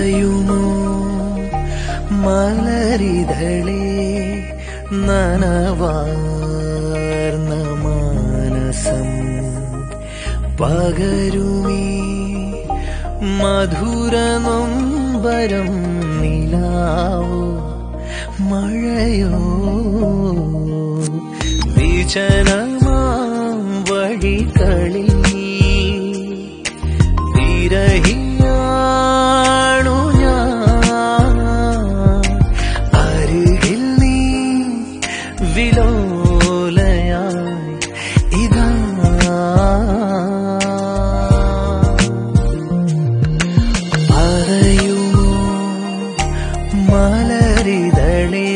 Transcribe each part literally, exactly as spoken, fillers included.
പറയുമോ മലരിതളേ നനവാർന്ന മാനസം പകരുമീ മധുര നൊമ്പരം നിലാവോ മഴയോ വിജനമാം വഴികളിൽ വിരഹിയാണു ഞാൻ അരികിൽ നീ വിലോലയായി ഇതാ പറയുമോ മലരിതളേ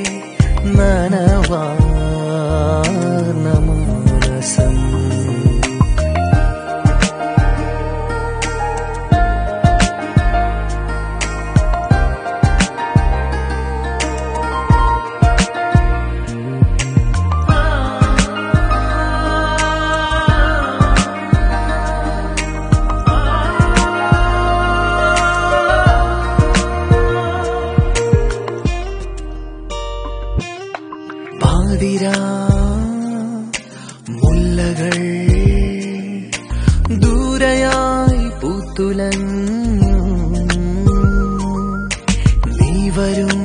നനവാർന്ന മാനസം പാതിരാ മുല്ലകൾ ദൂരയായി പൂത്തുലഞ്ഞു നീ വരും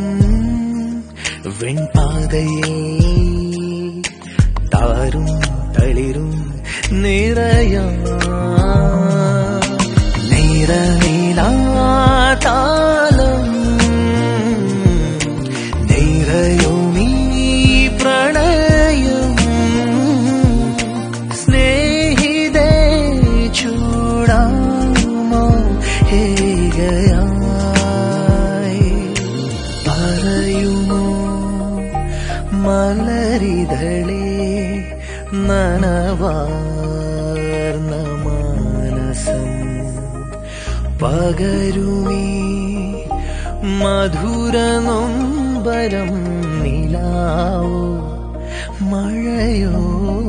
വെൺപാതയെ താരും തളിരും നിറയാ നിറനീലാതാലം നിറയുമീ പ്രണയം സ്നേഹിതേ ചൂടാമോ ഹേഗയായി പറയുമോ മലരിതളേ നനവാർന്ന മാനസം പകരുമീ മധുര നൊമ്പരം നിലാവോ മഴയോ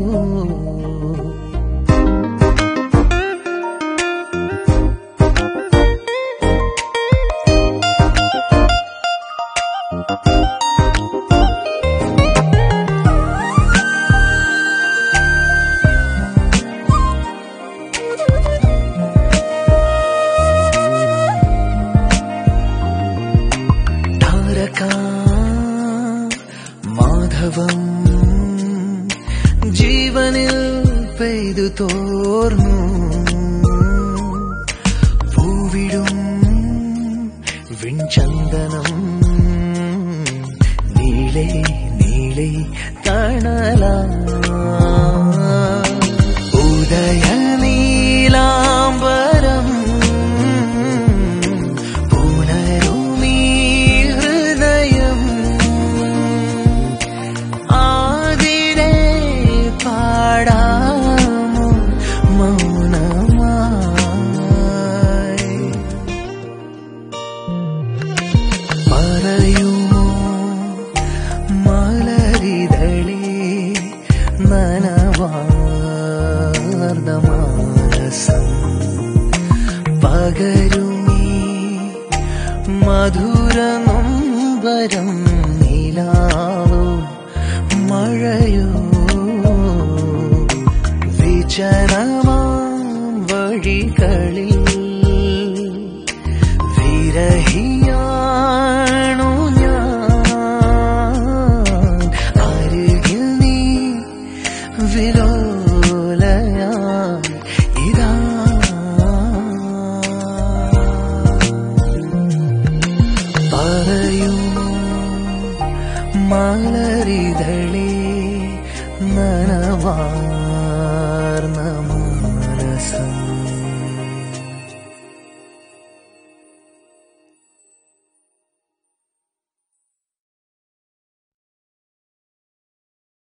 മാധവം ജീവനിൽ പെയ്തു തോർന്നു പൂവിടും വിൺചന്ദനം നീളെ നീളെ തണലാ ഉദയ നീലാംബരം പറയുമോ മലരിതളേ നനവാർന്ന മാനസം പകരുമീ മധുര നൊമ്പരം നിലാവോ മഴയോ വിജനമാം വഴികളിൽ വിരഹിയാ